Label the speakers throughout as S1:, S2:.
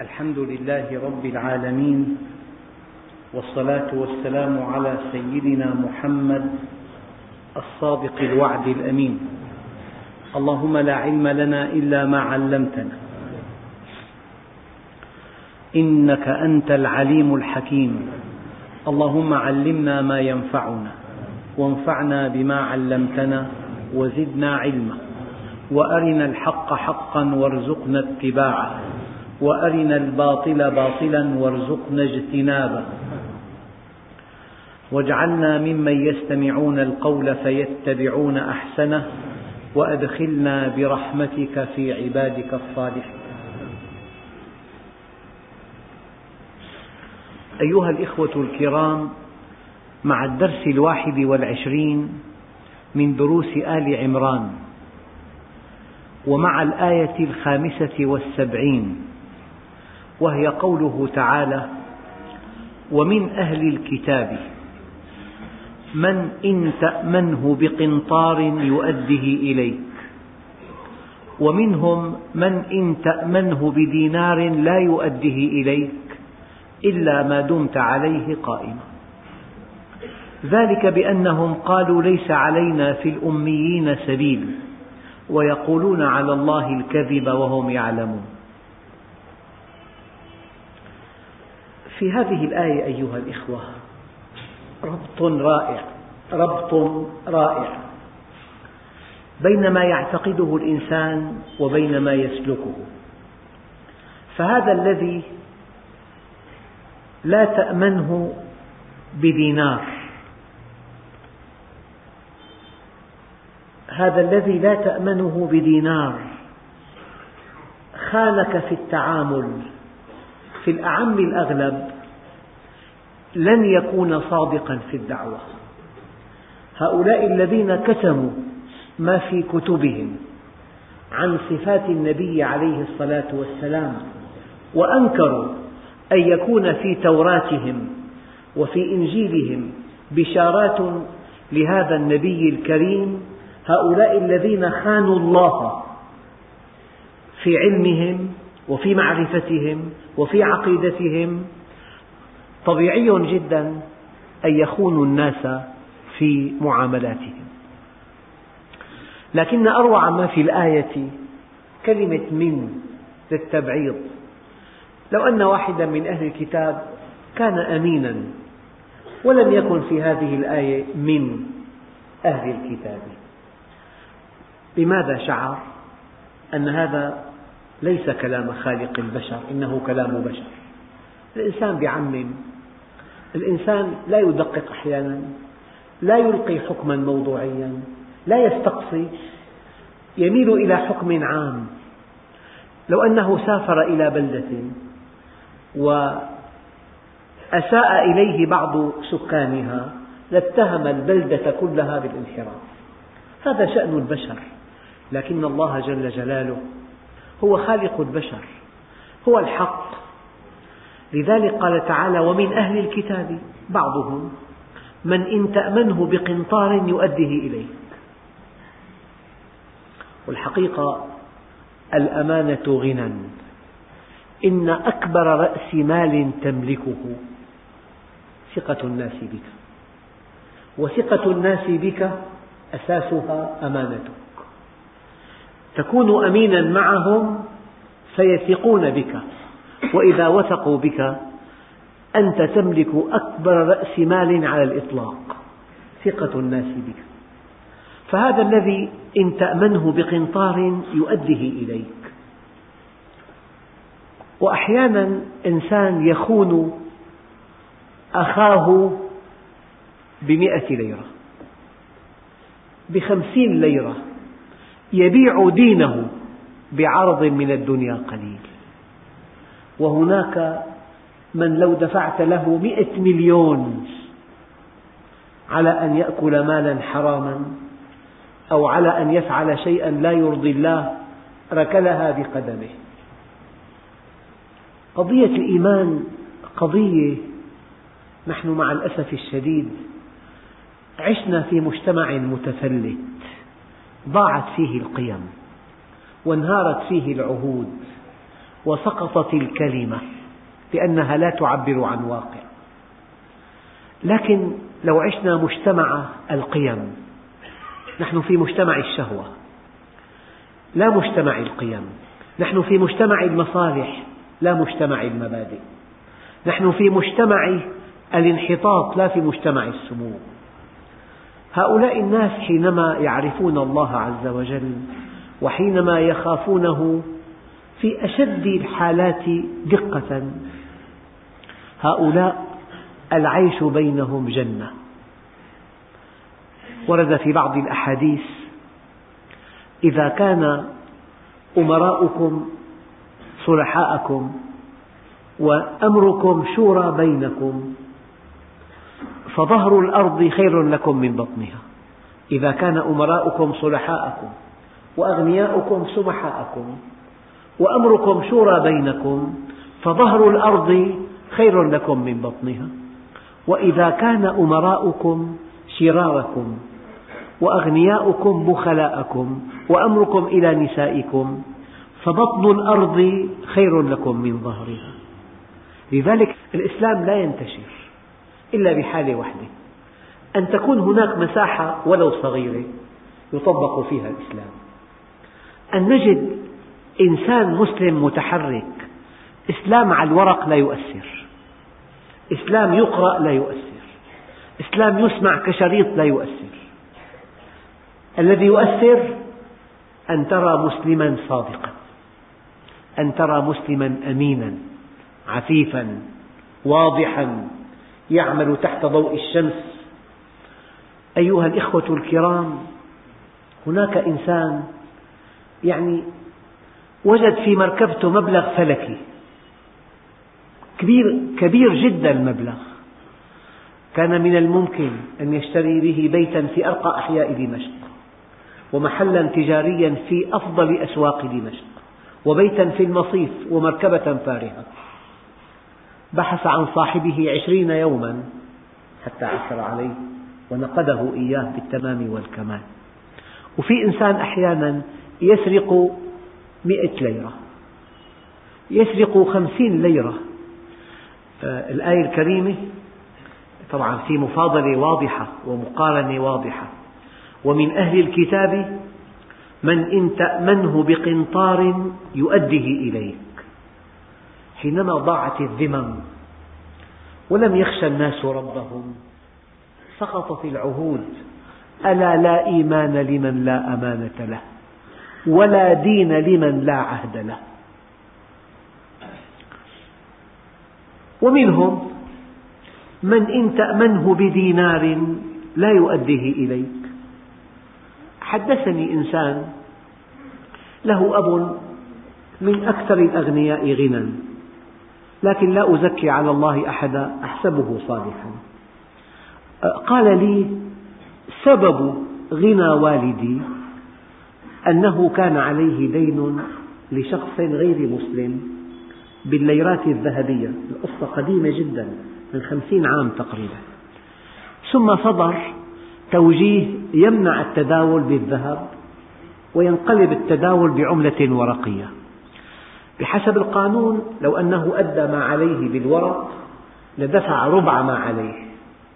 S1: الحمد لله رب العالمين، والصلاة والسلام على سيدنا محمد الصادق الوعد الأمين. اللهم لا علم لنا إلا ما علمتنا، إنك أنت العليم الحكيم. اللهم علمنا ما ينفعنا، وانفعنا بما علمتنا، وزدنا علما، وأرنا الحق حقا وارزقنا اتباعه، وأرنا الباطل باطلا وارزقنا اجتنابه، واجعلنا ممن يستمعون القول فيتبعون أحسنه، وأدخلنا برحمتك في عبادك الصالحين. أيها الإخوة الكرام، مع الدرس 21 من دروس آل عمران، ومع الآية 75، وهي قوله تعالى: ومن أهل الكتاب من إن تأمنه بقنطار يؤده إليك، ومنهم من إن تأمنه بدينار لا يؤده إليك إلا ما دمت عليه قائما. ذلك بأنهم قالوا ليس علينا في الأميين سبيل، ويقولون على الله الكذب وهم يعلمون. في هذه الآية أيها الإخوة ربط رائع بين ما يعتقده الإنسان وبين ما يسلكه. فهذا الذي لا تأمنه بدينار، هذا الذي لا تأمنه بدينار خانك في التعامل، في الأعم الأغلب لن يكون صادقا في الدعوة. هؤلاء الذين كتموا ما في كتبهم عن صفات النبي عليه الصلاة والسلام، وأنكروا أن يكون في توراتهم وفي إنجيلهم بشارات لهذا النبي الكريم، هؤلاء الذين خانوا الله في علمهم وفي معرفتهم وفي عقيدتهم، طبيعي جدا أن يخونوا الناس في معاملاتهم. لكن أروع ما في الآية كلمة من للتبعيض. لو أن واحدا من أهل الكتاب كان أمينا ولم يكن في هذه الآية من أهل الكتاب، لماذا شعر أن هذا ليس كلام خالق البشر، إنه كلام بشر؟ الإنسان يعمم، الإنسان لا يدقق أحيانا، لا يلقي حكما موضوعيا، لا يستقصي، يميل إلى حكم عام. لو أنه سافر إلى بلدة وأساء إليه بعض سكانها لاتهم البلدة كلها بالانحراف. هذا شأن البشر، لكن الله جل جلاله هو خالق البشر، هو الحق. لذلك قال تعالى: ومن أهل الكتاب بعضهم من إن تأمنه بقنطار يؤديه إليك. والحقيقة الأمانة غنى، إن أكبر رأس مال تملكه ثقة الناس بك، وثقة الناس بك أساسها أمانتك. تكون أمينا معهم فيثقون بك، وإذا وثقوا بك أنت تملك أكبر رأس مال على الإطلاق، ثقة الناس بك. فهذا الذي إن تأمنه بقنطار يؤديه إليك. وأحيانا إنسان يخون أخاه ب100 ليرة، ب50 ليرة، يبيع دينه بعرض من الدنيا قليل. وهناك من لو دفعت له 100 مليون على أن يأكل مالا حراما أو على أن يفعل شيئا لا يرضي الله ركلها بقدمه. قضية الإيمان قضية نحن مع الأسف الشديد عشنا في مجتمع متفلت، ضاعت فيه القيم، وانهارت فيه العهود، وسقطت الكلمة لأنها لا تعبر عن واقع. لكن لو عشنا مجتمع القيم، نحن في مجتمع الشهوة لا مجتمع القيم، نحن في مجتمع المصالح لا مجتمع المبادئ، نحن في مجتمع الانحطاط لا في مجتمع السمو. هؤلاء الناس حينما يعرفون الله عز وجل وحينما يخافونه في أشد الحالات دقة، هؤلاء العيش بينهم جنة. ورد في بعض الأحاديث: إذا كان أمراؤكم صلحاءكم وأمركم شورى بينكم فظهر الأرض خير لكم من بطنها. إذا كان أمراؤكم صلحاءكم وأغنياؤكم سمحاءكم وأمركم شورى بينكم فظهر الأرض خير لكم من بطنها. وإذا كان أمراؤكم شراركم وأغنياؤكم بخلاءكم وأمركم إلى نسائكم فبطن الأرض خير لكم من ظهرها. لذلك الإسلام لا ينتشر إلا بحالة واحدة، أن تكون هناك مساحة ولو صغيرة يطبق فيها الإسلام، أن نجد إنسان مسلم متحرك. إسلام على الورق لا يؤثر، إسلام يقرأ لا يؤثر، إسلام يسمع كشريط لا يؤثر. الذي يؤثر أن ترى مسلما صادقا، أن ترى مسلما أمينا عفيفا واضحا يعمل تحت ضوء الشمس. أيها الإخوة الكرام، هناك إنسان وجد في مركبته مبلغ فلكي كبير جدا المبلغ، كان من الممكن أن يشتري به بيتا في أرقى أحياء دمشق ومحلا تجاريا في أفضل أسواق دمشق وبيتا في المصيف ومركبة فارهة. بحث عن صاحبه 20 يوما حتى عثر عليه ونقده إياه بالتمام والكمال. وفي إنسان أحيانا يسرق 100 ليرة، يسرق 50 ليرة. الآية الكريمة طبعا في مفاضلة واضحة ومقارنة واضحة: ومن أهل الكتاب من إن تأمنه بقنطار يؤديه إليك. حينما ضاعت الذمم ولم يخشى الناس ربهم سقطت العهود. ألا لا إيمان لمن لا أمانة له ولا دين لمن لا عهد له. ومنهم من إن تأمنه بدينار لا يؤديه إليك. حدثني إنسان له أب من أكثر الأغنياء غنى، لكن لا أزكي على الله أحدا، أحسبه صالحا. قال لي: سبب غنى والدي أنه كان عليه دين لشخص غير مسلم بالليرات الذهبية. القصة قديمة جدا، من 50 عام تقريبا. ثم صدر توجيه يمنع التداول بالذهب وينقلب التداول بعملة ورقية. بحسب القانون لو أنه أدى ما عليه بالورق لدفع ربع ما عليه.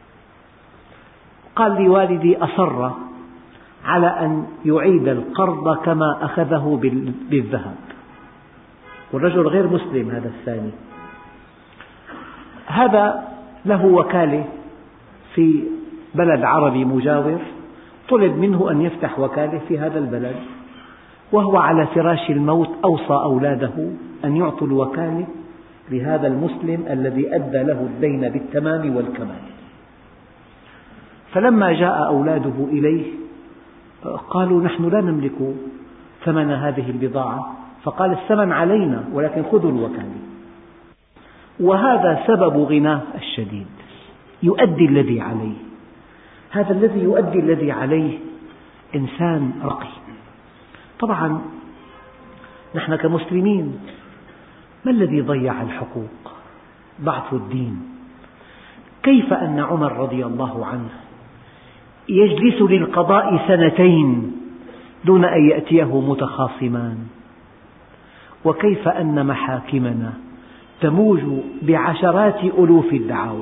S1: قال لي والدي أصر على أن يعيد القرض كما أخذه بالذهب، والرجل غير مسلم هذا الثاني. هذا له وكالة في بلد عربي مجاور، طلب منه أن يفتح وكالة في هذا البلد، وهو على فراش الموت أوصى أولاده أن يعطوا الوكالة لهذا المسلم الذي أدى له الدين بالتمام والكمال. فلما جاء أولاده إليه قالوا: نحن لا نملك ثمن هذه البضاعة. فقال: الثمن علينا ولكن خذوا الوكالة. وهذا سبب غناه الشديد، يؤدي الذي عليه. هذا الذي يؤدي الذي عليه إنسان رقي. طبعا نحن كمسلمين ما الذي ضيع الحقوق؟ ضعف الدين. كيف أن عمر رضي الله عنه يجلس للقضاء 2 سنين دون أن يأتيه متخاصمان، وكيف أن محاكمنا تموج بعشرات ألوف الدعاوى.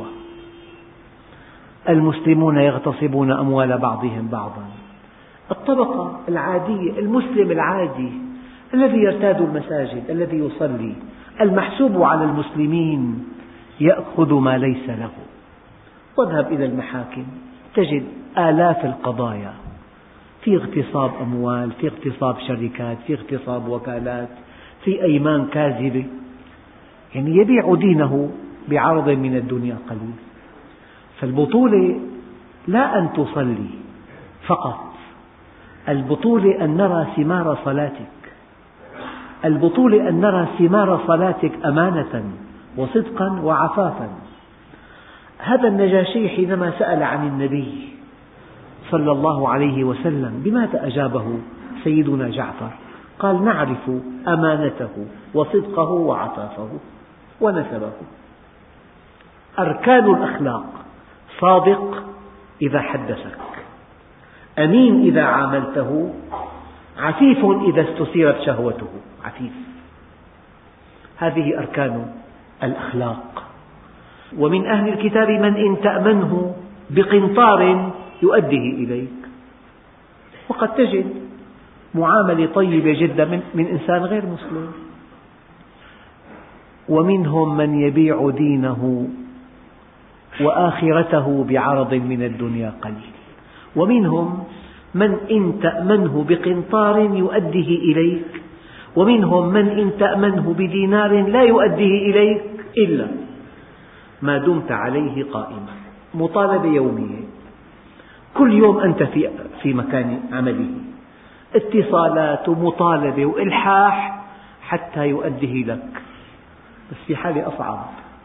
S1: المسلمون يغتصبون أموال بعضهم بعضا. الطبقة العادية، المسلم العادي الذي يرتاد المساجد، الذي يصلي، المحسوب على المسلمين، يأخذ ما ليس له. واذهب إلى المحاكم تجد آلاف القضايا، في اغتصاب أموال، في اغتصاب شركات، في اغتصاب وكالات، في أيمان كاذبة، يعني يبيع دينه بعرض من الدنيا قليل. فالبطولة لا أن تصلي فقط، البطولة أن نرى ثمار صلاتك، البطولة أن نرى ثمار صلاتك أمانة وصدقا وعفافا. هذا النجاشي حينما سأل عن النبي صلى الله عليه وسلم بماذا أجابه سيدنا جعفر؟ قال: نعرف أمانته وصدقه وعفافه ونسبه. أركان الأخلاق: صادق إذا حدثك، أمين إذا عاملته، عفيف إذا استثيرت شهوته، عفيف. هذه أركان الأخلاق. ومن أهل الكتاب من إن تأمنه بقنطار يؤديه إليك. وقد تجد معاملة طيبة جدا من إنسان غير مسلم. ومنهم من يبيع دينه وآخرته بعرض من الدنيا قليل. ومنهم من إن تأمنه بقنطار يؤديه إليك، ومنهم من إن تأمنه بدينار لا يؤديه إليك إلا ما دمت عليه قائما. مطالبة يومية، كل يوم أنت في مكان عمله، اتصالات ومطالبة وإلحاح حتى يؤديه لك. بس في حالة أصعب،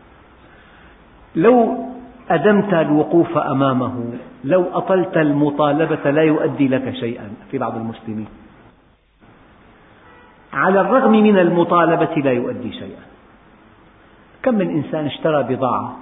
S1: لو أدمت الوقوف أمامه، لو أطلت المطالبة لا يؤدي لك شيئا. في بعض المسلمين على الرغم من المطالبة لا يؤدي شيئا. كم من إنسان اشترى بضاعة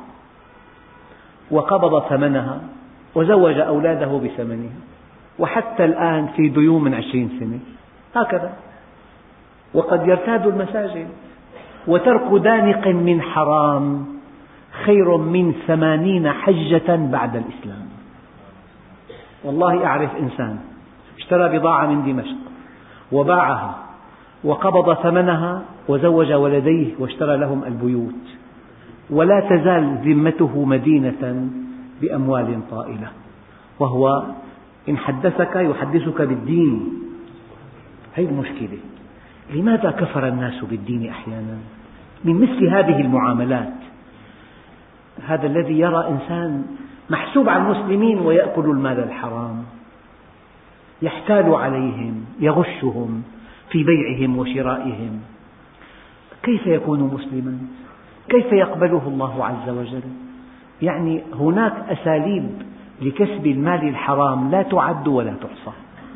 S1: وقبض ثمنها وزوج أولاده بثمنها، وحتى الآن في ديون من 20 سنة هكذا. وقد يرتاد المساجد. وترك دانق من حرام خير من 80 حجة بعد الإسلام. والله أعرف إنسان اشترى بضاعة من دمشق وباعها وقبض ثمنها وزوج ولديه واشترى لهم البيوت، ولا تزال ذمته مدينة بأموال طائلة، وهو إن حدثك يحدثك بالدين. هذه المشكلة. لماذا كفر الناس بالدين أحيانا من مثل هذه المعاملات؟ هذا الذي يرى إنسان محسوب على المسلمين ويأكل المال الحرام، يحتال عليهم، يغشهم في بيعهم وشرائهم، كيف يكون مسلما؟ كيف يقبله الله عز وجل؟ يعني هناك أساليب لكسب المال الحرام لا تعد ولا تحصى.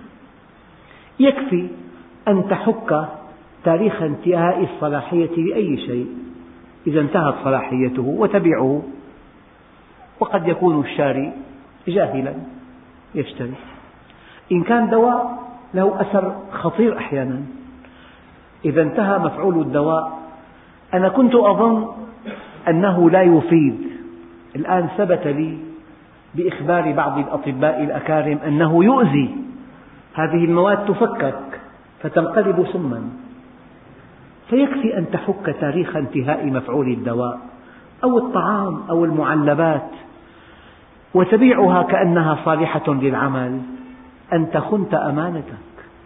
S1: يكفي أن تحك تاريخ انتهاء الصلاحية لأي شيء إذا انتهت صلاحيته وتبيعه. وقد يكون الشاري جاهلا يشتري. إن كان دواء له أثر خطير أحيانا، إذا انتهى مفعول الدواء. أنا كنت أظن أنه لا يفيد، الآن ثبت لي بإخبار بعض الأطباء الأكارم أنه يؤذي. هذه المواد تفكك فتنقلب سما. فيكفي أن تحك تاريخ انتهاء مفعول الدواء أو الطعام أو المعلبات وتبيعها كأنها صالحة للعمل، أنت خنت أمانتك.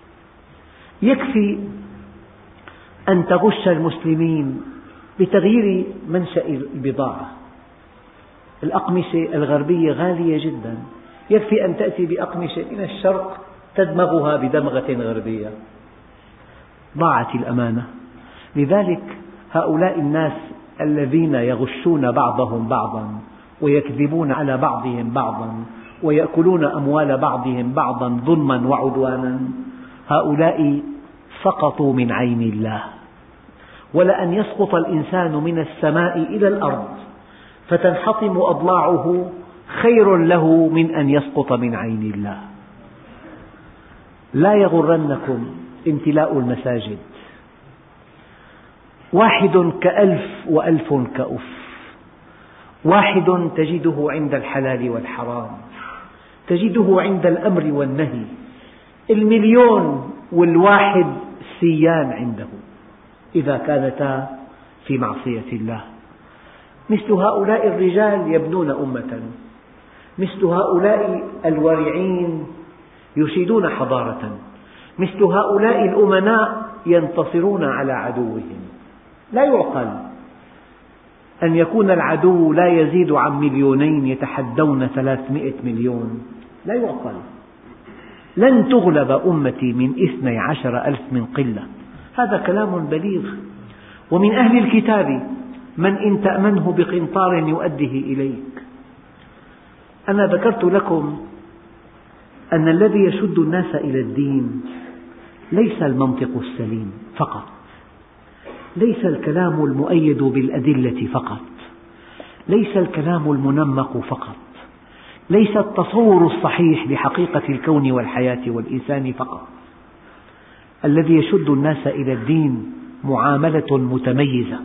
S1: يكفي أن تغش المسلمين بتغيير منشأ البضاعة. الأقمشة الغربية غالية جدا، يكفي أن تأتي بأقمشة من الشرق تدمغها بدمغة غربية. ضاعت الأمانة. لذلك هؤلاء الناس الذين يغشون بعضهم بعضا ويكذبون على بعضهم بعضا ويأكلون أموال بعضهم بعضا ظلما وعدوانا، هؤلاء سقطوا من عين الله. ولأن يسقط الإنسان من السماء إلى الأرض فتنحطم أضلاعه خير له من أن يسقط من عين الله. لا يغرنكم امتلاء المساجد واحد كألف وألف كأف، واحد تجده عند الحلال والحرام، تجده عند الأمر والنهي، المليون والواحد سيان عنده إذا كانتا في معصية الله. مثل هؤلاء الرجال يبنون أمة، مثل هؤلاء الورعين يشيدون حضارة، مثل هؤلاء الأمناء ينتصرون على عدوهم. لا يعقل أن يكون العدو لا يزيد عن 2,000,000 يتحدون 300 مليون، لا يعقل. لن تغلب أمتي من 12,000 من قلة، هذا كلام بليغ. ومن أهل الكتاب من إن تأمنه بقنطار يؤديه إليك. أنا ذكرت لكم أن الذي يشد الناس إلى الدين ليس المنطق السليم فقط، ليس الكلام المؤيد بالأدلة فقط، ليس الكلام المنمق فقط، ليس التصور الصحيح لحقيقة الكون والحياة والإنسان فقط. الذي يشد الناس إلى الدين معاملة متميزة.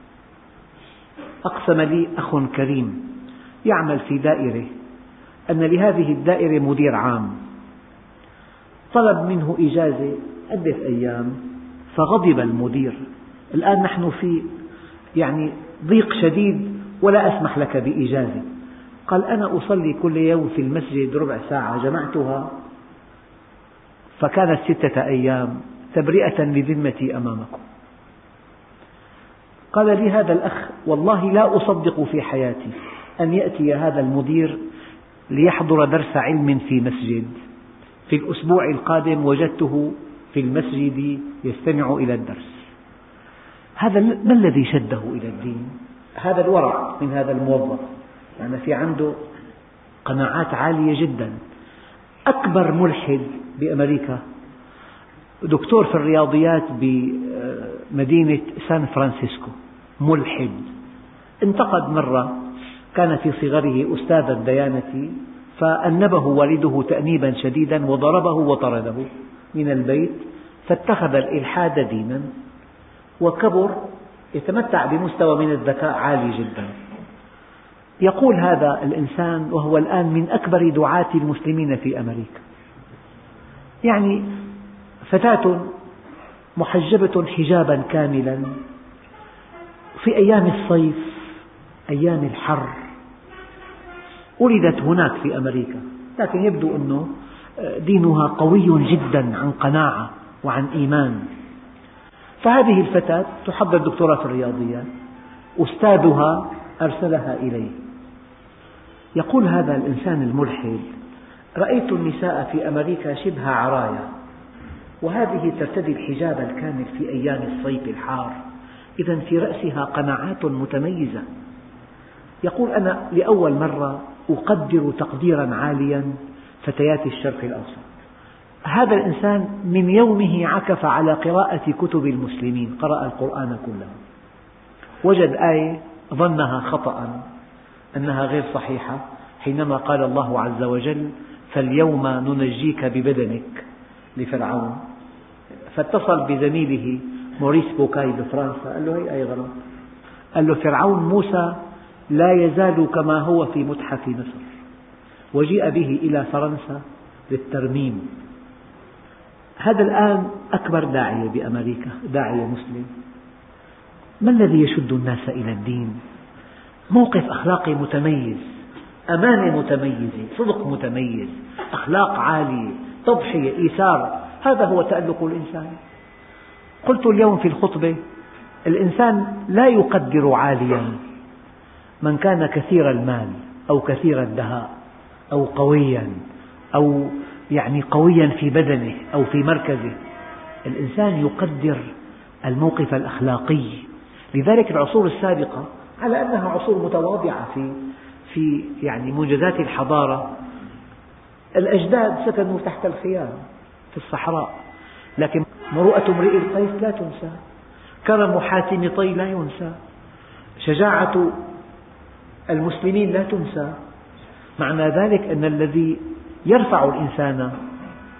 S1: أقسم لي أخ كريم يعمل في دائرة أن لهذه الدائرة مدير عام، طلب منه إجازة عدة أيام فغضب المدير. الآن نحن في ضيق شديد ولا أسمح لك بإجازة. قال أنا أصلي كل يوم في المسجد ربع ساعة، جمعتها فكانت 6 أيام تبرئة لذمتي أمامكم. قال لي هذا الأخ والله لا أصدق في حياتي أن يأتي هذا المدير ليحضر درس علم في مسجد، في الأسبوع القادم وجدته في المسجد يستمع إلى الدرس. هذا ما الذي شده إلى الدين؟ هذا الورع من هذا الموظف، في عنده قناعات عالية جدا. أكبر ملحد بأمريكا دكتور في الرياضيات بمدينة سان فرانسيسكو، ملحد، انتقد مرة، كان في صغره أستاذ الديانة فأنبه والده تأنيبا شديدا وضربه وطرده من البيت، فاتخذ الإلحاد دينا وكبر يتمتع بمستوى من الذكاء عالي جدا. يقول هذا الإنسان وهو الآن من أكبر دعاة المسلمين في أمريكا، فتاة محجبة حجابا كاملا في أيام الصيف أيام الحر، ولدت هناك في أمريكا، لكن يبدو أنه دينها قوي جدا عن قناعة وعن إيمان. فهذه الفتاة تحضر دكتوراه في الرياضيات، أستاذها أرسلها إليه. يقول هذا الإنسان الملحد رأيت النساء في أمريكا شبه عرايا، وهذه ترتدي الحجاب الكامل في أيام الصيف الحار، إذا في رأسها قناعات متميزة. يقول أنا لأول مرة أقدر تقديرا عاليا فتيات الشرق الأوسط. هذا الإنسان من يومه عكف على قراءة كتب المسلمين، قرأ القرآن كله، وجد آية ظنها خطأ أنها غير صحيحة حينما قال الله عز وجل فاليوم ننجيك ببدنك لفرعون، فاتصل بزميله موريس بوكاي بفرنسا قال له هي آية غلط، قال له فرعون موسى لا يزال كما هو في متحف مصر، وجيء به إلى فرنسا للترميم. هذا الآن أكبر داعية بأمريكا، داعية مسلم. ما الذي يشد الناس إلى الدين؟ موقف أخلاقي متميز، أمانة متميزة، صدق متميز، أخلاق عالية، تضحية، إيثار، هذا هو تألق الإنسان. قلت اليوم في الخطبة الإنسان لا يقدر عاليا من كان كثير المال أو كثير الدهاء أو قويا أو قويا في بدنه أو في مركزه. الإنسان يقدر الموقف الأخلاقي. لذلك العصور السابقة على أنها عصور متواضعة في منجزات الحضارة، الأجداد سكنوا تحت الخيام في الصحراء، لكن مروءة امرئ القيس لا تنسى، كرم حاتم طي لا ينسى، شجاعة المسلمين لا تنسى. معنى ذلك أن الذي يرفع الإنسان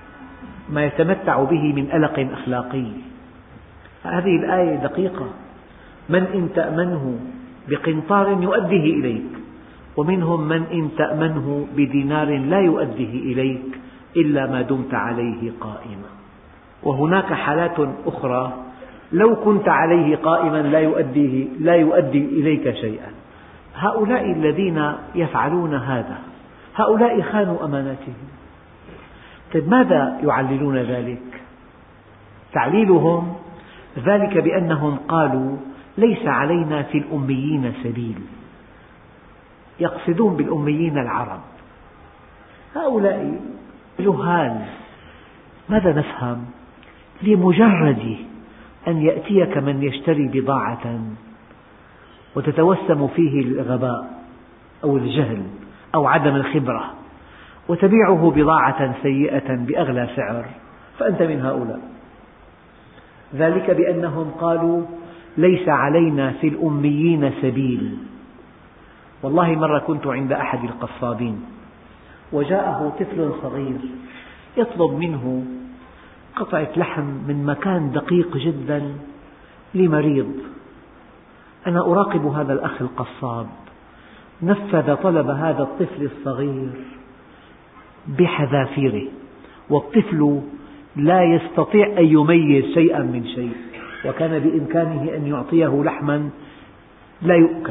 S1: ما يتمتع به من ألق أخلاقي. هذه الآية دقيقة، من إن تأمنه بقنطار يؤديه إليك، ومنهم من إن تأمنه بدينار لا يؤديه إليك إلا ما دمت عليه قائما. وهناك حالات أخرى لو كنت عليه قائما لا يؤدي إليك شيئا. هؤلاء الذين يفعلون هذا هؤلاء خانوا أماناتهم. طيب ماذا يعللون ذلك؟ تعليلهم ذلك بأنهم قالوا ليس علينا في الأميين سبيل، يقصدون بالأميين العرب. هؤلاء جهال. ماذا نفهم؟ لمجرد أن يأتيك من يشتري بضاعة وتتوسم فيه الغباء أو الجهل أو عدم الخبرة وتبيعه بضاعة سيئة بأغلى سعر، فأنت من هؤلاء. ذلك بأنهم قالوا ليس علينا في الأميين سبيل. والله مرة كنت عند أحد القصابين وجاءه طفل صغير يطلب منه قطعة لحم من مكان دقيق جدا لمريض. أنا أراقب هذا الأخ القصاب، نفذ طلب هذا الطفل الصغير بحذافيره، والطفل لا يستطيع أن يميز شيئا من شيء، وكان بإمكانه أن يعطيه لحما لا يؤكل.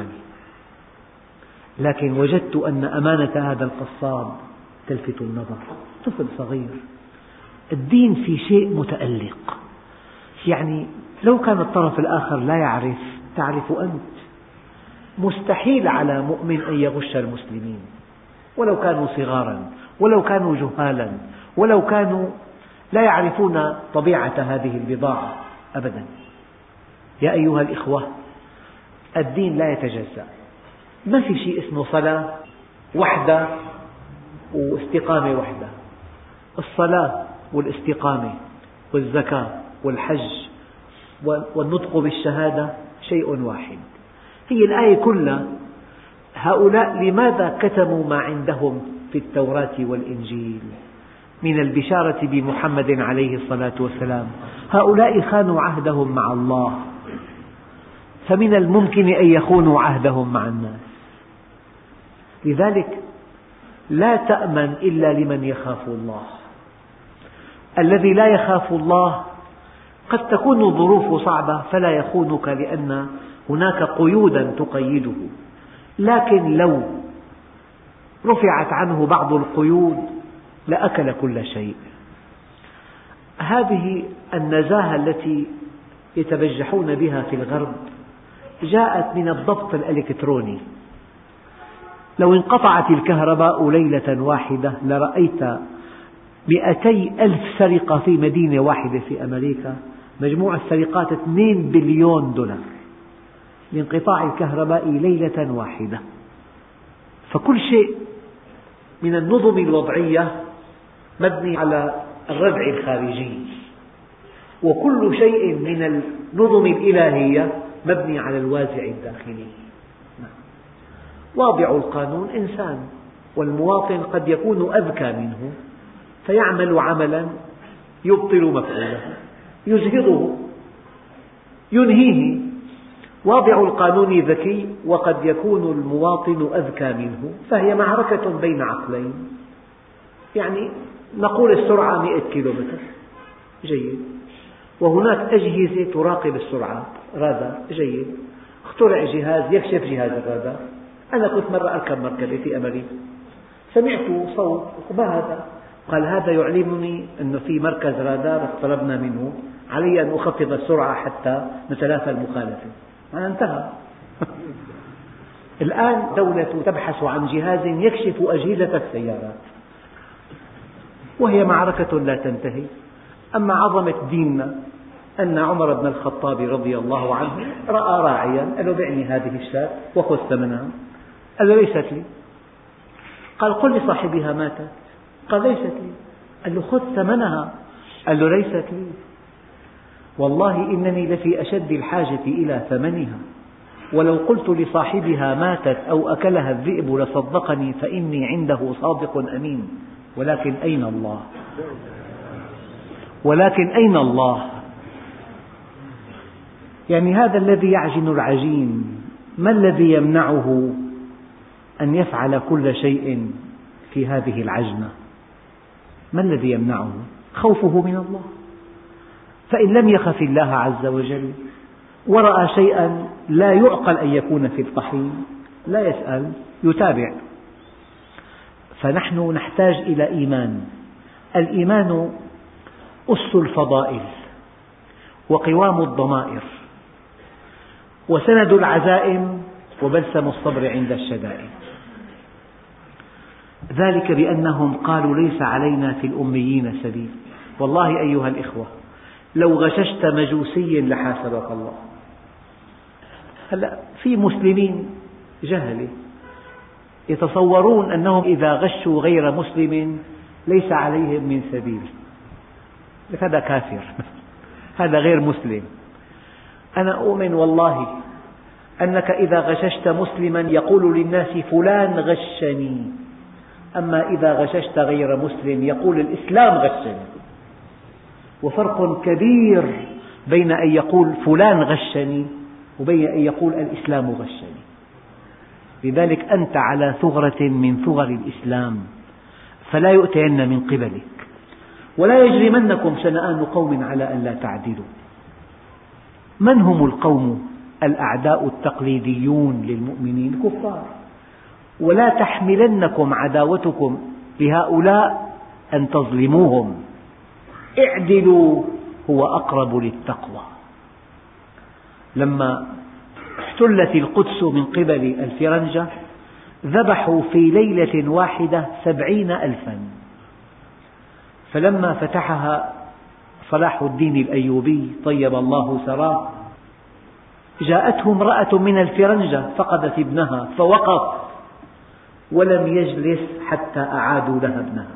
S1: لكن وجدت أن أمانة هذا القصاب تلفت النظر. طفل صغير. الدين في شيء متألق، يعني لو كان الطرف الآخر لا يعرف تعرف أنت. مستحيل على مؤمن أن يغش المسلمين، ولو كانوا صغارا، ولو كانوا جهالا، ولو كانوا لا يعرفون طبيعة هذه البضاعة أبدا. يا أيها الإخوة، الدين لا يتجزأ. ما في شيء اسمه صلاة وحدة واستقامة وحدة. الصلاة والاستقامة والزكاة والحج والنطق بالشهادة شيء واحد. هي الآية كلها. هؤلاء لماذا كتموا ما عندهم في التوراة والإنجيل من البشارة بمحمد عليه الصلاة والسلام؟ هؤلاء خانوا عهدهم مع الله، فمن الممكن أن يخونوا عهدهم مع الناس. لذلك لا تأمن إلا لمن يخاف الله. الذي لا يخاف الله قد تكون الظروف صعبة فلا يخونك لأن هناك قيودا تقيده، لكن لو رفعت عنه بعض القيود لأكل كل شيء. هذه النزاهة التي يتبجحون بها في الغرب جاءت من الضبط الإلكتروني. لو انقطعت الكهرباء ليلة واحدة لرأيت 200,000 سرقة في مدينة واحدة في أمريكا، مجموع السرقات 2 بليون دولار لانقطاع الكهرباء ليلة واحدة. فكل شيء من النظم الوضعية مبني على الردع الخارجي، وكل شيء من النظم الإلهية مبني على الوازع الداخلي. واضع القانون إنسان، والمواطن قد يكون أذكى منه فيعمل عملا يبطل مفعوله، يجهضه، ينهيه. واضع القانون ذكي وقد يكون المواطن أذكى منه، فهي معركة بين عقلين. يعني نقول السرعة 100 كيلومتر، جيد، وهناك أجهزة تراقب السرعات، رادار، جيد. اخترع جهاز يكشف جهاز الرادار. أنا كنت مرة أركب مركبة في أمريكا، سمعت صوت، ما هذا؟ قال هذا يعلمني أن في مركز رادار اقتربنا منه، علي أن أخفض السرعة حتى نتلافى المخالفة. أنا انتهى. الآن دولة تبحث عن جهاز يكشف أجهزة السيارات، وهي معركة لا تنتهي. أما عظمة ديننا أن عمر بن الخطاب رضي الله عنه رأى راعيا قال له بعني هذه الشاة وخذ ثمنها. قال له ليست لي. قال قل لصاحبها ماتت. قال ليست لي. قال له خذ ثمنها. قال له ليست لي. والله إنني لفي أشد الحاجة إلى ثمنها، ولو قلت لصاحبها ماتت أو أكلها الذئب لصدقني فإني عنده صادق أمين. ولكن أين الله؟ ولكن أين الله؟ يعني هذا الذي يعجن العجين ما الذي يمنعه أن يفعل كل شيء في هذه العجنة؟ ما الذي يمنعه؟ خوفه من الله. فإن لم يخف الله عز وجل ورأى شيئا لا يعقل أن يكون في الطحين لا يسأل، يتابع. فنحن نحتاج إلى إيمان. الإيمان أس الفضائل وقوام الضمائر وسند العزائم وبلسم الصبر عند الشدائد. ذلك بأنهم قالوا ليس علينا في الأميين سبيل. والله أيها الإخوة، لو غششت مجوسي لحاسبك الله. هلأ في مسلمين جهلة يتصورون أنهم إذا غشوا غير مسلم ليس عليهم من سبيل، هذا كافر، هذا غير مسلم. أنا أؤمن والله أنك إذا غششت مسلما يقول للناس فلان غشني، أما إذا غششت غير مسلم يقول الإسلام غشني. وفرق كبير بين أن يقول فلان غشني وبين أن يقول الإسلام غشني. لذلك أنت على ثغرة من ثغر الإسلام، فلا يؤتين من قبلك. ولا يجرمنكم شنآن قوم على ألا تعدلوا. من هم القوم؟ الأعداء التقليديون للمؤمنين الكفار. ولا تحملنكم عداوتكم لهؤلاء أن تظلموهم، اعدلوا هو أقرب للتقوى. لما احتلت القدس من قبل الفرنجة ذبحوا في ليلة واحدة 70,000. فلما فتحها صلاح الدين الأيوبي طيب الله ثراه جاءته امرأة من الفرنجة فقدت ابنها فوقف ولم يجلس حتى أعادوا لها ابنها.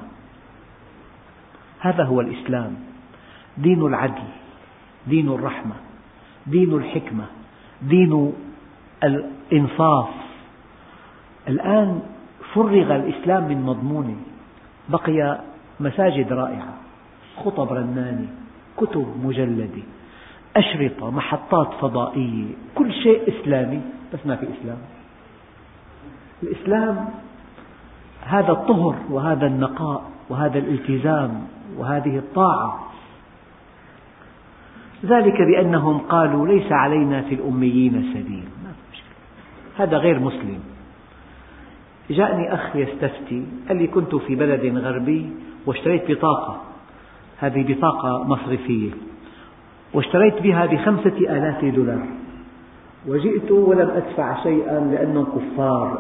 S1: هذا هو الإسلام، دين العدل، دين الرحمة، دين الحكمة، دين الإنصاف. الآن فرغ الإسلام من مضمونه، بقي مساجد رائعة، خطب رنانة، كتب مجلدة، أشرطة، محطات فضائية، كل شيء إسلامي، بس ما في إسلام. الإسلام هذا الطهر وهذا النقاء وهذا الالتزام وهذه الطاعة. ذلك بأنهم قالوا ليس علينا في الأميين سبيل. هذا غير مسلم. جاءني أخ يستفتي قال لي كنت في بلد غربي واشتريت بطاقة، هذه بطاقة مصرفية، واشتريت بها ب5,000 دولار، وجئت ولم أدفع شيئا لأنهم كفار.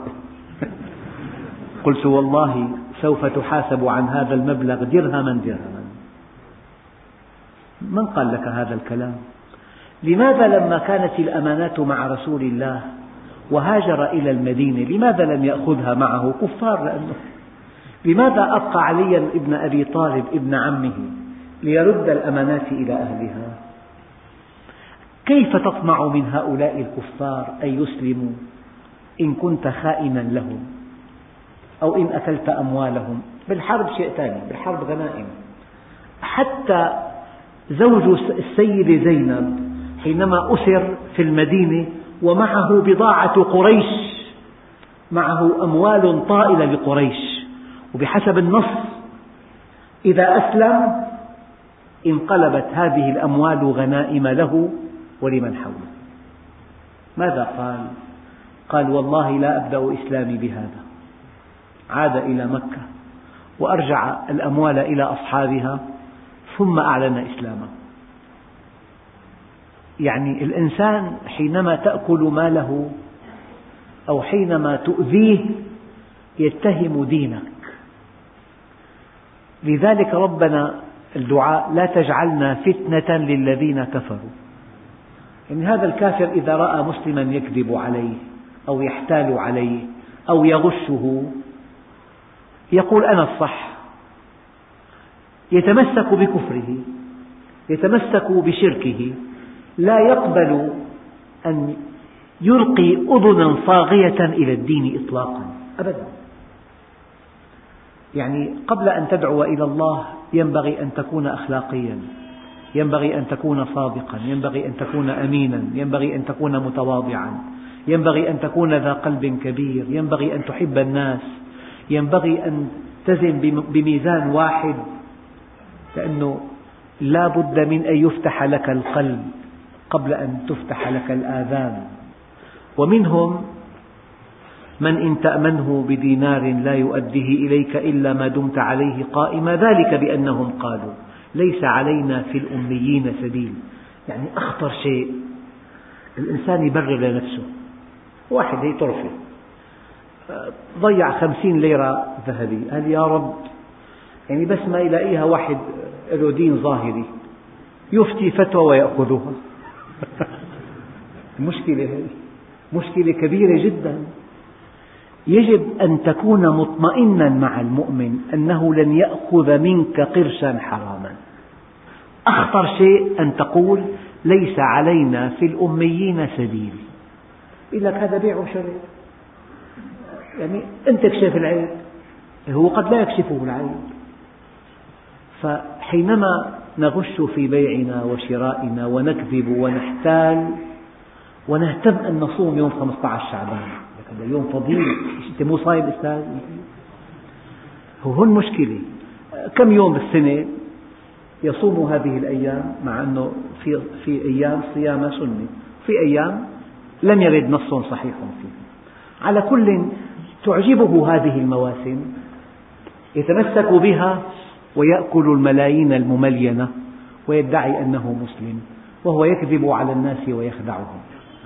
S1: قلت والله سوف تحاسب عن هذا المبلغ درهما درهما. من قال لك هذا الكلام؟ لماذا لما كانت الأمانات مع رسول الله وهاجر إلى المدينة لماذا لم يأخذها معه؟ كفار. لأنه لماذا أبقى عليا ابن أبي طالب ابن عمه ليرد الأمانات إلى أهلها؟ كيف تطمع من هؤلاء الكفار أن يسلموا إن كنت خائنا لهم أو إن أكلت أموالهم؟ بالحرب شيء ثاني، بالحرب غنائم. حتى زوج السيدة زينب حينما أسر في المدينة ومعه بضاعة قريش، معه أموال طائلة لقريش، وبحسب النص إذا أسلم انقلبت هذه الأموال غنائم له ولمن حوله. ماذا قال؟ قال والله لا أبدأ إسلامي بهذا. عاد إلى مكة وأرجع الأموال إلى أصحابها ثم أعلن إسلامه. يعني الإنسان حينما تأكل ماله أو حينما تؤذيه يتهم دينك. لذلك ربنا الدعاء لا تجعلنا فتنة للذين كفروا. يعني هذا الكافر إذا رأى مسلما يكذب عليه أو يحتال عليه أو يغشه يقول أنا الصح، يتمسك بكفره، يتمسك بشركه، لا يقبل أن يلقي أذنا صاغية إلى الدين إطلاقا أبدا. يعني قبل أن تدعو إلى الله ينبغي أن تكون أخلاقيا، ينبغي أن تكون صادقا، ينبغي أن تكون أمينا، ينبغي أن تكون متواضعا، ينبغي أن تكون ذا قلب كبير، ينبغي أن تحب الناس، ينبغي أن تزن بميزان واحد، لأنه لا بد من أن يفتح لك القلب قبل أن تفتح لك الآذان. ومنهم من إن تأمنه بدينار لا يؤديه إليك إلا ما دمت عليه قائما، ذلك بأنهم قالوا ليس علينا في الأميين سبيل. يعني أخطر شيء الإنسان يبرر لنفسه. واحد هي طرفة ضيع 50 ليرة ذهبي، قال يا رب، يعني بس ما يلاقيها واحد له دين ظاهري يفتي فتوى ويأخذها. المشكلة هي مشكلة كبيرة جدا. يجب أن تكون مطمئنا مع المؤمن أنه لن يأخذ منك قرشا حراما. أخطر شيء أن تقول ليس علينا في الأميين سبيل. يقول لك هذا بيع وشراء، يعني أنت اكشف العيب، هو قد لا يكشفه العيب. فحينما نغش في بيعنا وشرائنا ونكذب ونحتال ونهتم أن نصوم يوم 15 شعبان، هذا يوم فضيل، أنت مو صايم أستاذ؟ هو المشكلة. كم يوم بالسنة يصوم هذه الأيام، مع أنه في أيام صيام سنة، في أيام لم يرد نص صحيح فيه. على كل تعجبه هذه المواسم، يتمسك بها ويأكل الملايين المملينة ويدعي أنه مسلم، وهو يكذب على الناس ويخدعهم.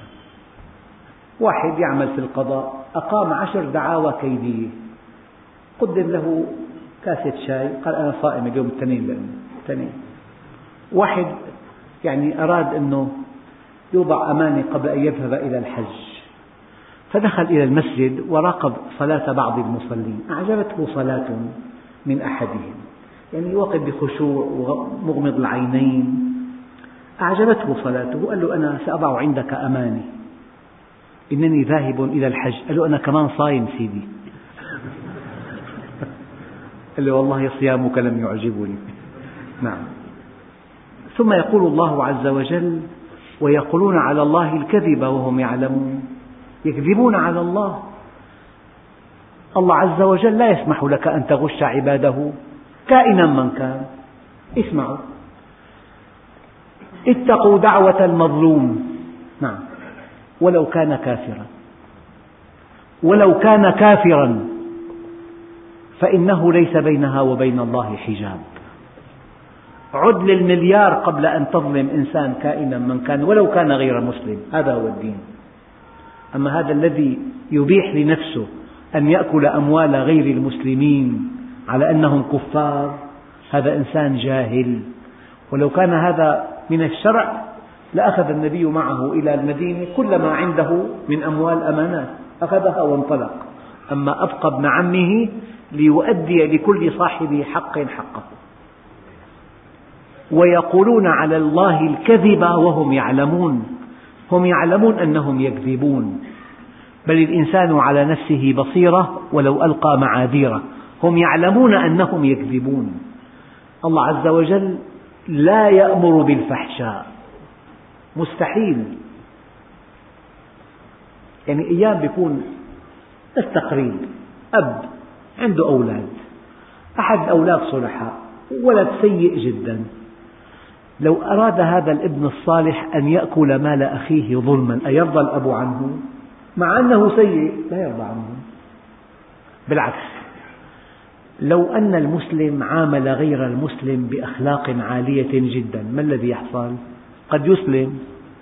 S1: واحد يعمل في القضاء أقام 10 دعاوى كيدية، قدم له كاسة شاي، قال أنا صائم اليوم الاثنين. واحد يعني أراد أنه يوضع أمانة قبل أن يذهب إلى الحج، فدخل إلى المسجد وراقب صلاة بعض المصلين، أعجبته صلاة من أحدهم، يعني واقف بخشوع ومغمض العينين، أعجبته صلاته. قال له أنا سأضع عندك أمانة، إنني ذاهب إلى الحج. قال له أنا كمان صايم سيدي. قال له والله صيامك لم يعجبني. نعم. ثم يقول الله عز وجل ويقولون على الله الكذب وهم يعلمون. يكذبون على الله. الله عز وجل لا يسمح لك أن تغش عباده كائنا من كان. اسمعوا، اتقوا دعوة المظلوم، نعم، ولو كان كافرا فإنه ليس بينها وبين الله حجاب. عد للمليار قبل أن تظلم إنسان كائنا من كان ولو كان غير مسلم. هذا هو الدين. أما هذا الذي يبيح لنفسه أن يأكل أموال غير المسلمين على أنهم كفار، هذا إنسان جاهل. ولو كان هذا من الشرع لأخذ النبي معه إلى المدينة كل ما عنده من أموال أمانات، أخذها وانطلق. أما أبقى ابن عمه ليؤدي لكل صاحب حق حقه. ويقولون على الله الكذب وهم يعلمون. هم يعلمون أنهم يكذبون، بل الإنسان على نفسه بصيرة ولو ألقى معاذيره. هم يعلمون أنهم يكذبون. الله عز وجل لا يأمر بالفحشاء، مستحيل. يعني أيام بيكون التقريب، أب عنده أولاد، أحد الأولاد صلحاء، ولد سيء جدا، لو أراد هذا الابن الصالح أن يأكل مال أخيه ظلما أيرضى الأب عنه؟ مع أنه سيء لا يرضى عنه. بالعكس، لو أن المسلم عامل غير المسلم بأخلاق عالية جدا، ما الذي يحصل؟ قد يسلم.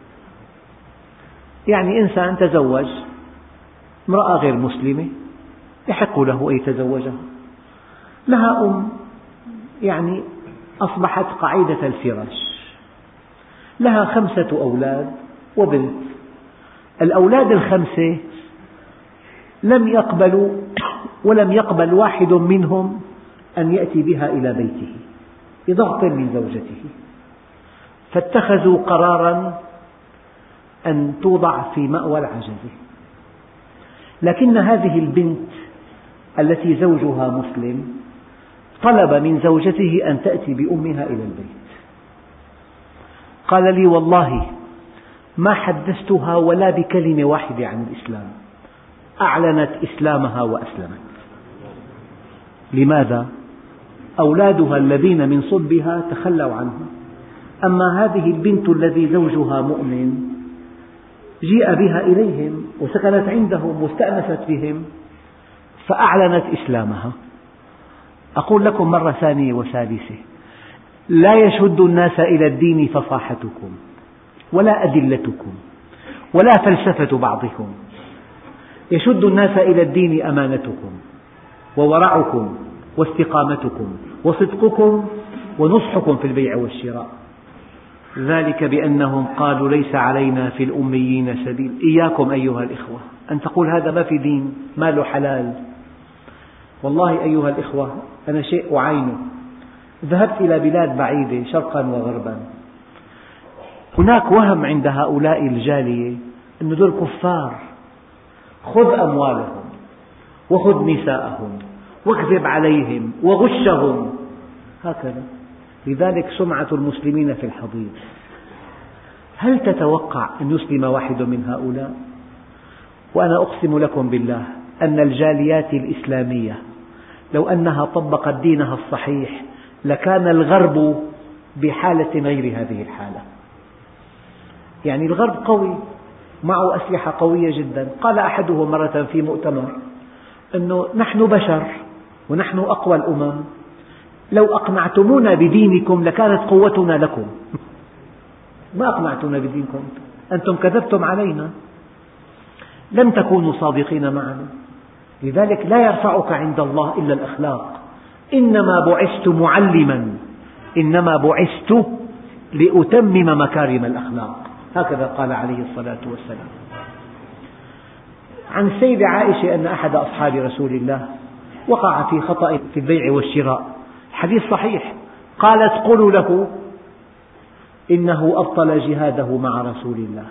S1: يعني إنسان تزوج امرأة غير مسلمة، يحق له أن يتزوجها، لها أم، يعني أصبحت قاعدة الفراش، لها 5 أولاد وبنت. الأولاد 5 لم يقبلوا ولم يقبل واحد منهم أن يأتي بها إلى بيته بضغط من زوجته، فاتخذوا قرارا أن توضع في مأوى العجزة. لكن هذه البنت التي زوجها مسلم طلب من زوجته أن تأتي بأمها إلى البيت، قال لي والله ما حدثتها ولا بكلمة واحدة عن الإسلام، أعلنت إسلامها وأسلمت. لماذا؟ أولادها الذين من صلبها تخلوا عنها، أما هذه البنت الذي زوجها مؤمن جيء بها إليهم وسكنت عندهم واستأنست بهم فأعلنت إسلامها. أقول لكم مرة ثانية وثالثة: لا يشد الناس إلى الدين فصاحتكم ولا أدلتكم ولا فلسفة بعضكم، يشد الناس إلى الدين أمانتكم وورعكم واستقامتكم وصدقكم ونصحكم في البيع والشراء، ذلك بأنهم قالوا ليس علينا في الأميين سبيل. إياكم أيها الإخوة أن تقول هذا ما في دين، ما له حلال. والله أيها الإخوة أنا شيء أعاينه، ذهبت إلى بلاد بعيدة شرقا وغربا، هناك وهم عند هؤلاء الجالية أن دول كفار، خذ أموالهم وخذ نساءهم واكذب عليهم وغشهم، هكذا. لذلك سمعة المسلمين في الحضيض. هل تتوقع أن يسلم واحد من هؤلاء؟ وأنا أقسم لكم بالله أن الجاليات الإسلامية لو أنها طبقت دينها الصحيح لكان الغرب بحالة غير هذه الحالة. يعني الغرب قوي، معه أسلحة قوية جدا. قال أحدهم مرة في مؤتمر أنه نحن بشر ونحن أقوى الأمم، لو أقنعتمونا بدينكم لكانت قوتنا لكم. ما أقنعتونا بدينكم، أنتم كذبتم علينا، لم تكونوا صادقين معنا. لذلك لا يرفعك عند الله إلا الأخلاق. إنما بعثت معلما، إنما بعثت لأتمم مكارم الأخلاق، هكذا قال عليه الصلاة والسلام. عن السيدة عائشة أن أحد أصحاب رسول الله وقع في خطأ في البيع والشراء، حديث صحيح، قالت قولوا له إنه أبطل جهاده مع رسول الله،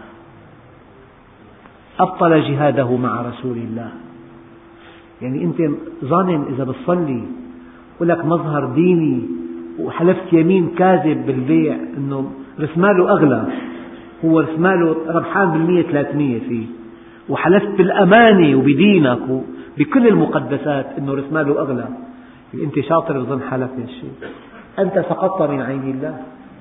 S1: أبطل جهاده مع رسول الله. يعني أنت ظانن إذا بتصلي ولك مظهر ديني وحلفت يمين كاذب بالبيع أنه رسماله أغلى، هو رسماله ربحان بالمية 300 فيه، وحلفت بالأمانة وبدينك وبكل المقدسات أنه رسماله أغلى، أنت شاطر بظن حالك يا شيخ، أنت سقطت من عين الله.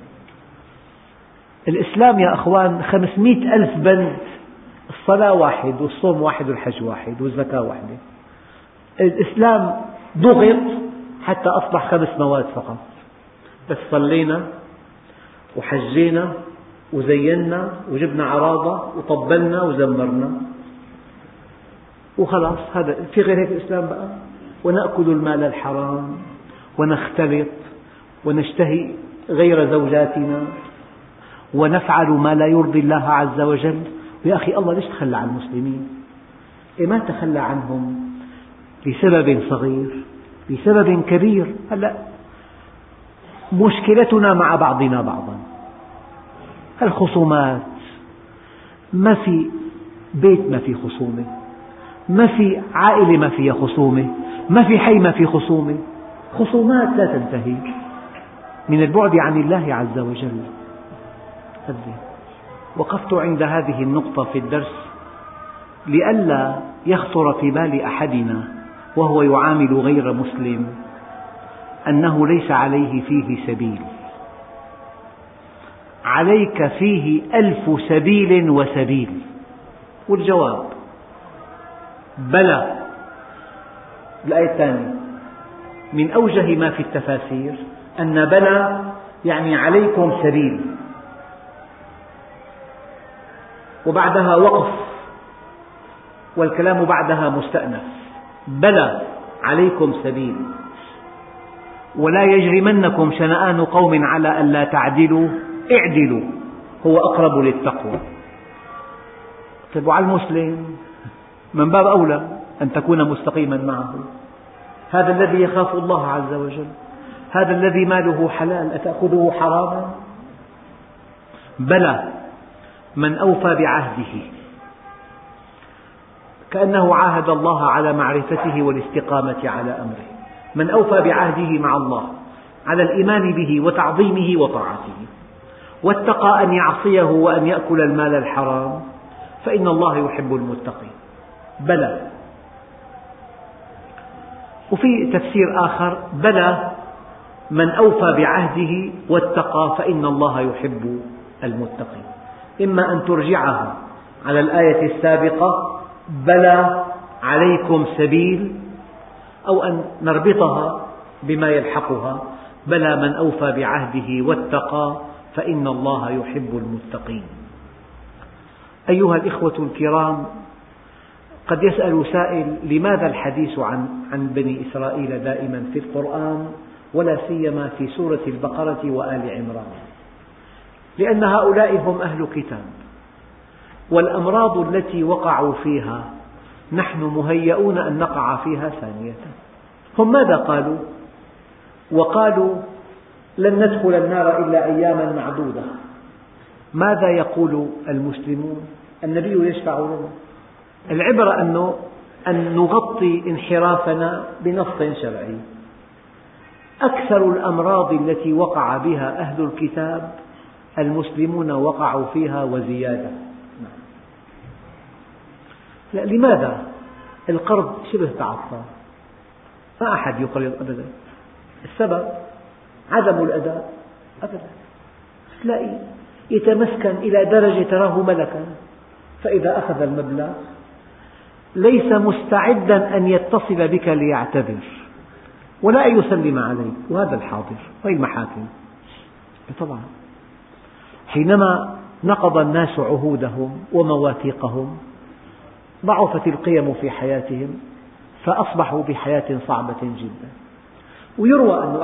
S1: الإسلام يا أخوان 500 ألف بند، الصلاة واحد والصوم واحد والحج واحد والزكاة واحدة. الإسلام ضغط حتى أصبح 5 مواد فقط، بس صلينا وحجينا وزينا وجبنا عراضة وطبلنا وزمرنا وخلاص. هذا في غير هيك الإسلام بقى؟ ونأكل المال الحرام ونختلط ونشتهي غير زوجاتنا ونفعل ما لا يرضي الله عز وجل. يا أخي الله ليش تخلى عن المسلمين؟ ما تخلى عنهم لسبب صغير، لسبب كبير. هلأ مشكلتنا مع بعضنا بعضا، الخصومات، ما في بيت ما في خصومة، ما في عائلة ما فيها خصومة، ما في حي ما في خصومة، خصومات لا تنتهي من البعد عن الله عز وجل. وقفت عند هذه النقطة في الدرس لئلا يخطر في بال أحدنا وهو يعامل غير مسلم أنه ليس عليه فيه سبيل. عليك فيه 1000 سبيل وسبيل. والجواب بلى. الآية الثانية من أوجه ما في التفاسير أن بلى يعني عليكم سبيل، وبعدها وقف والكلام بعدها مستأنف. بلى عليكم سبيل، ولا يجرمنكم شنآن قوم على ألا تعدلوا اعدلوا هو أقرب للتقوى. طيب وعلى المسلم من باب أولى أن تكون مستقيما معه، هذا الذي يخاف الله عز وجل، هذا الذي ماله حلال أتأخذه حراما؟ بلى من أوفى بعهده، كأنه عاهد الله على معرفته والاستقامة على أمره. من أوفى بعهده مع الله على الإيمان به وتعظيمه وطاعته، واتقى أن يعصيه وأن يأكل المال الحرام فإن الله يحب المتقين. بلى. وفي تفسير آخر: بلى من أوفى بعهده واتقى فإن الله يحب المتقين. إما أن ترجعها على الآية السابقة بلى عليكم سبيل، أو أن نربطها بما يلحقها: بلى من أوفى بعهده واتقى فإن الله يحب المتقين. أيها الإخوة الكرام، قد يسأل سائل: لماذا الحديث عن بني إسرائيل دائما في القرآن، ولا سيما في سورة البقرة وآل عمران؟ لأن هؤلاء هم أهل كتاب، والأمراض التي وقعوا فيها نحن مهيئون أن نقع فيها ثانية. هم ماذا قالوا؟ وقالوا لن ندخل النار إلا أياما معدودة. ماذا يقول المسلمون؟ النبي يشفع لنا. العبرة أن نغطي انحرافنا بنص شرعي. أكثر الأمراض التي وقع بها أهل الكتاب المسلمون وقعوا فيها وزيادة. لماذا؟ القرض شبه تعطى، ما أحد يقرض أبدا. السبب عدم الأداء أبدا. تلاقي يتمسكن إلى درجة تراه ملكا، فإذا أخذ المبلغ ليس مستعدا أن يتصل بك ليعتذر ولا أن يسلم عليك، وهذا الحاضر وهي المحاكم. طبعا حينما نقض الناس عهودهم ومواثيقهم ضعفت القيم في حياتهم، فأصبحوا بحياة صعبة جدا. ويروى أن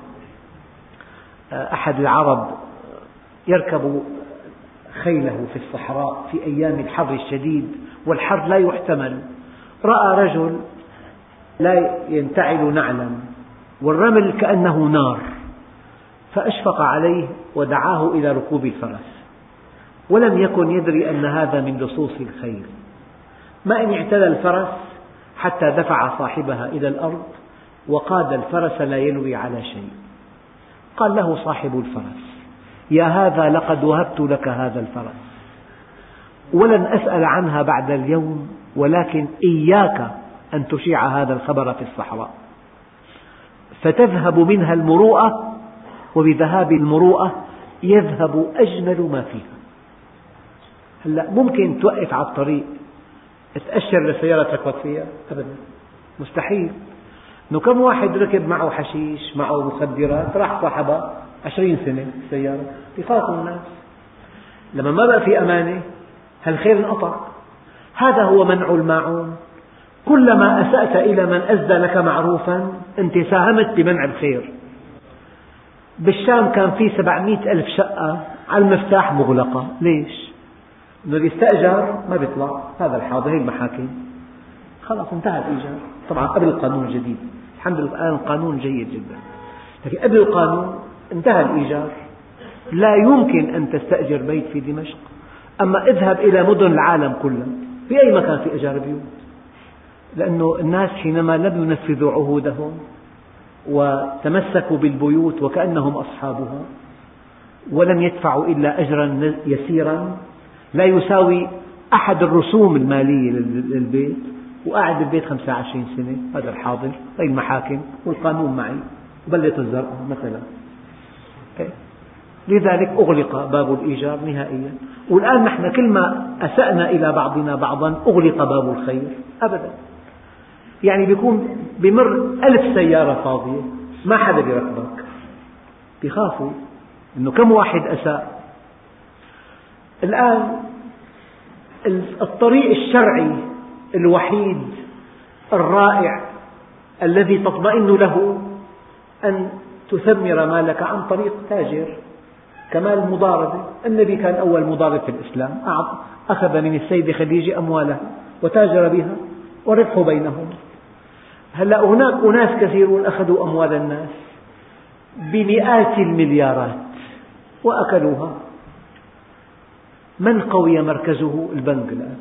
S1: أحد العرب يركب خيله في الصحراء في أيام الحر الشديد، والحر لا يحتمل، رأى رجل لا ينتعل نعلا والرمل كأنه نار، فأشفق عليه ودعاه إلى ركوب الفرس، ولم يكن يدري أن هذا من لصوص الخيل. ما إن اعتلى الفرس حتى دفع صاحبها إلى الأرض وقاد الفرس لا يلوي على شيء. قال له صاحب الفرس: يا هذا لقد وهبت لك هذا الفرس ولن أسأل عنها بعد اليوم، ولكن إياك أن تشيع هذا الخبر في الصحراء، فتذهب منها المروءة، وبذهاب المروءة يذهب أجمل ما فيها. هلأ ممكن توقف على الطريق تأشر لسيارة تركض فيها؟ أبدا، مستحيل. إنه كم واحد ركب معه حشيش، معه مخدرات، راح صاحبها 20 سنة السيارة، يخافوا الناس. لما ما بقى في أمانة هالخير انقطع. هذا هو منع الماعون. كلما أسأت إلى من أسدى لك معروفا أنت ساهمت بمنع الخير. بالشام كان في 700,000 شقة على المفتاح مغلقة. ليش؟ إنه اللي استأجر ما بيطلع، هذا الحاضر، هي المحاكم، خلاص انتهى الإيجار. طبعا قبل القانون الجديد، الحمد لله الآن القانون جيد جدا، لكن قبل القانون انتهى الإيجار. لا يمكن أن تستأجر بيت في دمشق. أما اذهب إلى مدن العالم كلها في أي مكان في إيجار بيوت، لأنه الناس حينما لم ينفذوا عهودهم وتمسكوا بالبيوت وكأنهم أصحابها ولم يدفعوا إلا أجرا يسيرا لا يساوي أحد الرسوم المالية للبيت، وقاعد بالبيت 25 سنة، هذا الحاضر، هي المحاكم والقانون معي وبلة الزرقاء مثلا. لذلك أغلق باب الإيجار نهائيا. والآن نحن كلما أسأنا إلى بعضنا بعضا أغلق باب الخير أبدا. يعني بيكون بمر 1000 سيارة فاضية ما حدا بيركبك، بيخافوا إنه كم واحد أساء. الآن الطريق الشرعي الوحيد الرائع الذي تطمئن له أن تثمر مالك عن طريق تاجر، كمال المضاربة. النبي كان أول مضارب في الإسلام، أخذ من السيدة خديجة أموالها وتاجر بها وربحوا بينهم. هلأ هناك أناس كثيرون أخذوا أموال الناس بمئات المليارات وأكلوها. من قوي مركزه؟ البنك الآن،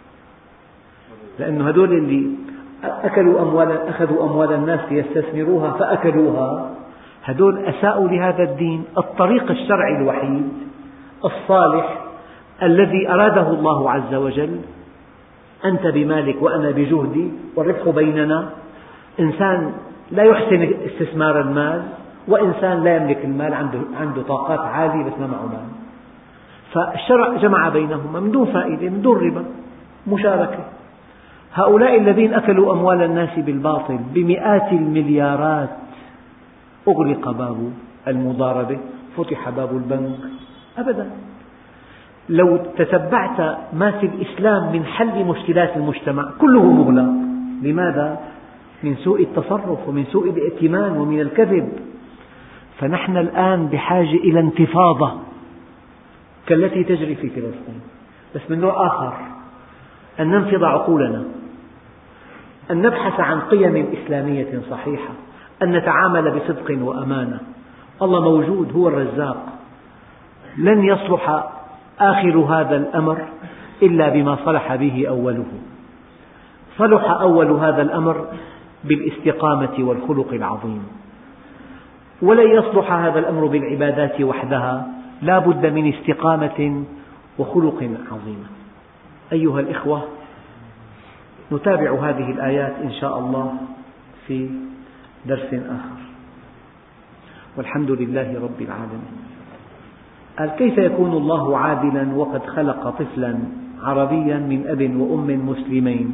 S1: لأنه هذول اللي أخذوا أموال الناس ليستثمروها فأكلوها، هذول أساءوا لهذا الدين. الطريق الشرعي الوحيد الصالح الذي أراده الله عز وجل، أنت بمالك وأنا بجهدي والربح بيننا، إنسان لا يحسن استثمار المال وإنسان لا يملك المال، عنده طاقات عالية بس ما معه مال، فالشرع جمع بينهما من دون فائدة، من دون ربا، مشاركة. هؤلاء الذين أكلوا أموال الناس بالباطل بمئات المليارات أغلق باب المضاربة، فتح باب البنك أبدا. لو تتبعت ما في الإسلام من حل مشكلات المجتمع كله مغلق. لماذا؟ من سوء التصرف ومن سوء الائتمان ومن الكذب. فنحن الآن بحاجة إلى انتفاضة كالتي تجري في فلسطين، بس من نوع آخر، أن ننفض عقولنا، أن نبحث عن قيم إسلامية صحيحة، أن نتعامل بصدق وأمانة. الله موجود، هو الرزاق. لن يصلح آخر هذا الأمر إلا بما صلح به أوله. صلح أول هذا الأمر بالاستقامة والخلق العظيم، ولن يصلح هذا الأمر بالعبادات وحدها، لا بد من استقامة وخلق عظيم. أيها الإخوة، نتابع هذه الآيات إن شاء الله في درس آخر، والحمد لله رب العالمين. قال: كيف يكون الله عادلا وقد خلق طفلا عربيا من أب وأم مسلمين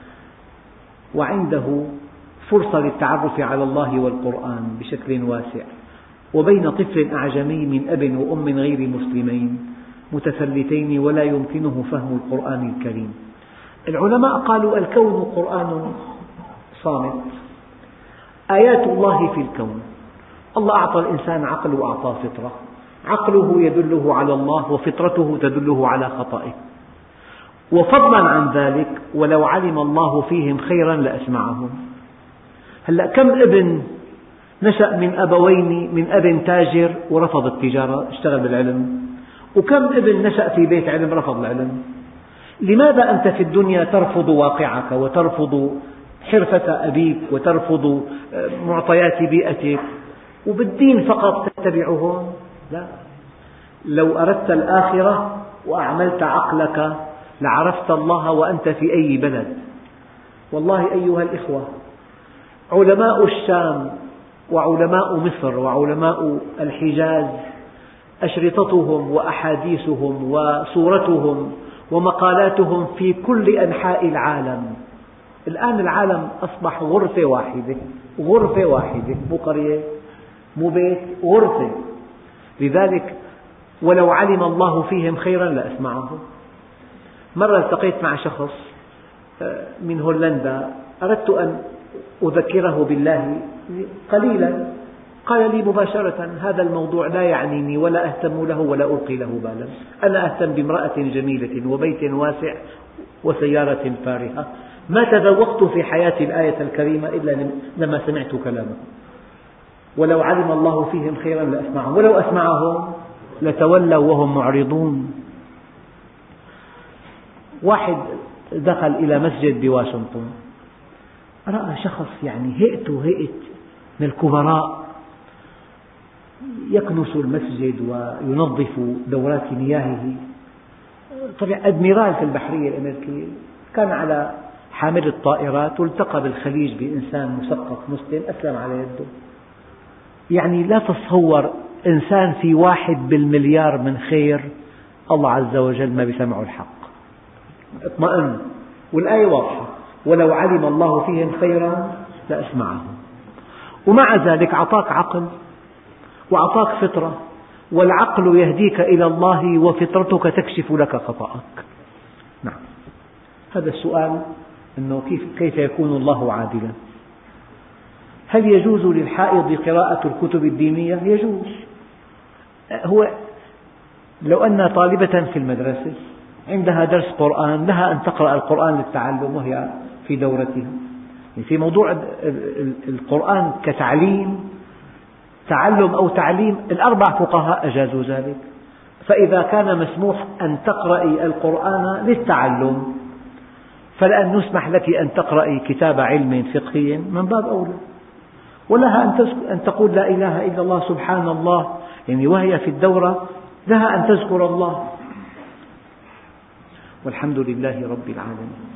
S1: وعنده فرصة للتعرف على الله والقرآن بشكل واسع، وبين طفل أعجمي من أب وأم غير مسلمين متفلتين ولا يمكنه فهم القرآن الكريم؟ العلماء قالوا: الكون قرآن صامت، آيات الله في الكون. الله أعطى الإنسان عقل وأعطاه فطرة، عقله يدله على الله وفطرته تدله على خطئه. وفضلا عن ذلك، ولو علم الله فيهم خيرا لأسمعهم. هلأ كم ابن نشأ من أبوين، من أب تاجر ورفض التجارة اشتغل بالعلم، وكم ابن نشأ في بيت علم رفض العلم؟ لماذا أنت في الدنيا ترفض واقعك وترفض حرفة أبيك وترفض معطيات بيئتك، وبالدين فقط تتبعهم؟ لا، لو أردت الآخرة وأعملت عقلك لعرفت الله وأنت في أي بلد. والله أيها الإخوة، علماء الشام وعلماء مصر وعلماء الحجاز أشرطتهم وأحاديثهم وصورتهم ومقالاتهم في كل أنحاء العالم. الآن العالم أصبح غرفة واحدة، غرفة واحدة، مو قرية مو بيت، غرفة. لذلك ولو علم الله فيهم خيرا لأسمعهم. مرة التقيت مع شخص من هولندا، أردت أن أذكره بالله قليلا، قال لي مباشرة: هذا الموضوع لا يعنيني ولا أهتم له ولا ألقي له بالا، أنا أهتم بامرأة جميلة وبيت واسع وسيارة فارهة، ما تذوقت في حياتي الآية الكريمة إلا لما سمعت كلامه. ولو علم الله فيهم خيرا لأسمعهم، ولو أسمعهم لتولوا وهم معرضون. واحد دخل إلى مسجد بواشنطن، رأى شخص يعني هيئته هيئة من الكبراء يكنس المسجد وينظف دورات مياهه. طلع أدميرال في البحرية الأمريكية، كان على حامل الطائرات والتقى بالخليج بإنسان مثقف مسلم أسلم على يده. يعني لا تتصور إنسان في 1 بالمليار من خير، الله عز وجل ما بيسمعه الحق. اطمئن، والآية واضحة: ولو علم الله فيهم خيرا لأسمعهم. ومع ذلك أعطاك عقل وأعطاك فطرة، والعقل يهديك إلى الله وفطرتك تكشف لك خطأك. نعم، هذا السؤال، أنه كيف يكون الله عادلا؟ هل يجوز للحائض قراءة الكتب الدينية؟ يجوز. هو لو أن طالبة في المدرسة عندها درس قرآن، لها أن تقرأ القرآن للتعلم وهي في دورتها. في موضوع القرآن كتعليم، تعلم أو تعليم، ال4 فقهاء أجازوا ذلك. فإذا كان مسموح أن تقرأي القرآن للتعلم، فلأن نسمح لك أن تقرأي كتاب علم فقهي من باب أولى. ولها أن تقول لا إله إلا الله سبحان الله، يعني وهي في الدورة لها أن تذكر الله. والحمد لله رب العالمين.